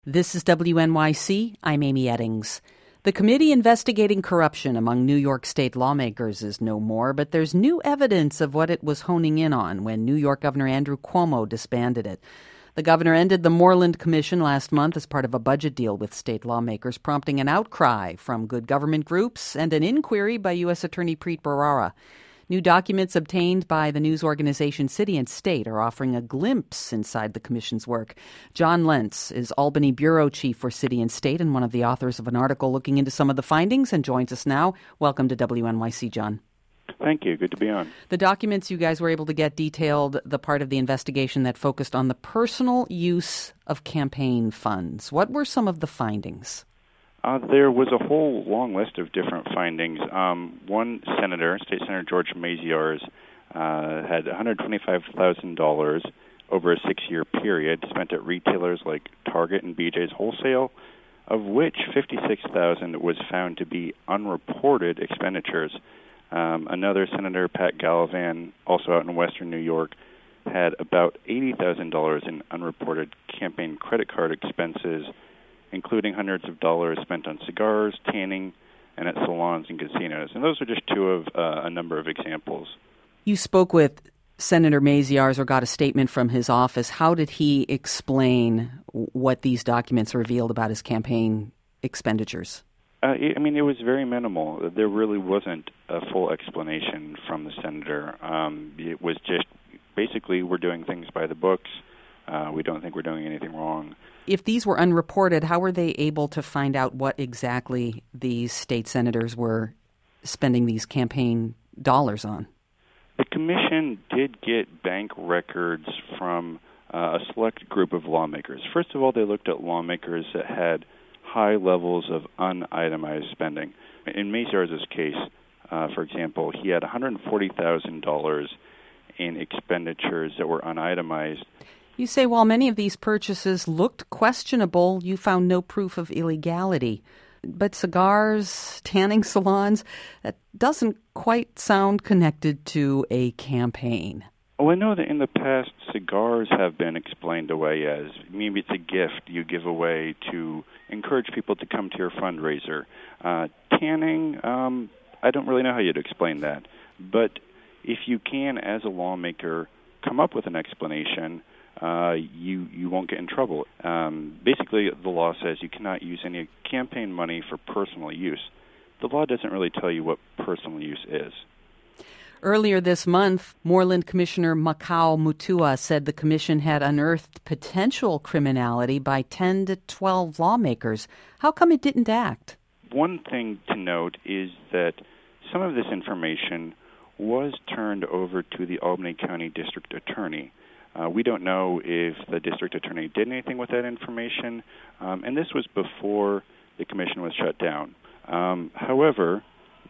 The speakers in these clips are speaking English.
This is WNYC. I'm Amy Eddings. The committee investigating corruption among New York State lawmakers is no more, but there's new evidence of what it was honing in on when New York Governor Andrew Cuomo disbanded it. The governor ended the Moreland Commission last month as part of a budget deal with state lawmakers, prompting an outcry from good government groups and an inquiry by U.S. Attorney Preet Bharara. New documents obtained by the news organization City and State are offering a glimpse inside the commission's work. John Lentz is Albany bureau chief for City and State and one of the authors of an article looking into some of the findings and joins us now. Welcome to WNYC, John. Thank you. Good to be on. The documents you guys were able to get detailed the part of the investigation that focused on the personal use of campaign funds. What were some of the findings? There was a whole long list of different findings. One senator, State Senator George Maziarz, had $125,000 over a 6-year period spent at retailers like Target and BJ's Wholesale, of which $56,000 was found to be unreported expenditures. Another Senator, Pat Gallivan, also out in western New York, had about $80,000 in unreported campaign credit card expenses, including hundreds of dollars spent on cigars, tanning, and at salons and casinos. And those are just two of a number of examples. You spoke with Senator Maziarz or got a statement from his office. How did he explain what these documents revealed about his campaign expenditures? It was very minimal. There really wasn't a full explanation from the senator. It was just basically we're doing things by the books. We don't think we're doing anything wrong. If these were unreported, how were they able to find out what exactly these state senators were spending these campaign dollars on? The commission did get bank records from a select group of lawmakers. First of all, they looked at lawmakers that had high levels of unitemized spending. In Maziarz's case, for example, he had $140,000 in expenditures that were unitemized. You say while many of these purchases looked questionable, you found no proof of illegality. But cigars, tanning salons, that doesn't quite sound connected to a campaign. Well, I know that in the past, cigars have been explained away as maybe it's a gift you give away to encourage people to come to your fundraiser. Tanning, I don't really know how you'd explain that. But if you can, as a lawmaker, come up with an explanation, you won't get in trouble. Basically, the law says you cannot use any campaign money for personal use. The law doesn't really tell you what personal use is. Earlier this month, Moreland Commissioner Makau Mutua said the commission had unearthed potential criminality by 10 to 12 lawmakers. How come it didn't act? One thing to note is that some of this information was turned over to the Albany County District Attorney. We don't know if the district attorney did anything with that information, and this was before the commission was shut down. However,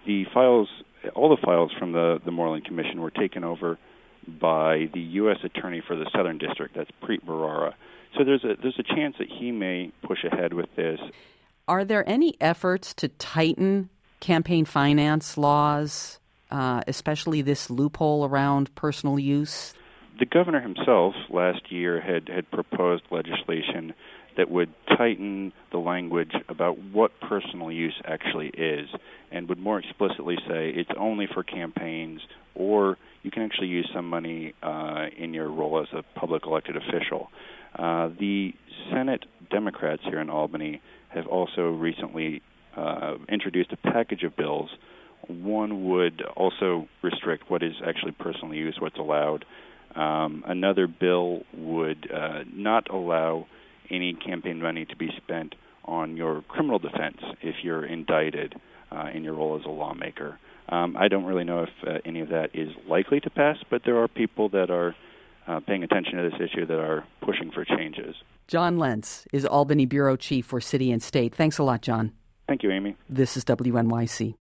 all the files from the Moreland Commission were taken over by the U.S. Attorney for the Southern District, that's Preet Bharara. So there's a chance that he may push ahead with this. Are there any efforts to tighten campaign finance laws, especially this loophole around personal use? The governor himself last year had proposed legislation that would tighten the language about what personal use actually is and would more explicitly say it's only for campaigns or you can actually use some money in your role as a public elected official. The Senate Democrats here in Albany have also recently introduced a package of bills. One would also restrict what is actually personal use, what's allowed. Another bill would not allow any campaign money to be spent on your criminal defense if you're indicted in your role as a lawmaker. I don't really know if any of that is likely to pass, but there are people that are paying attention to this issue that are pushing for changes. John Lentz is Albany bureau chief for City and State. Thanks a lot, John. Thank you, Amy. This is WNYC.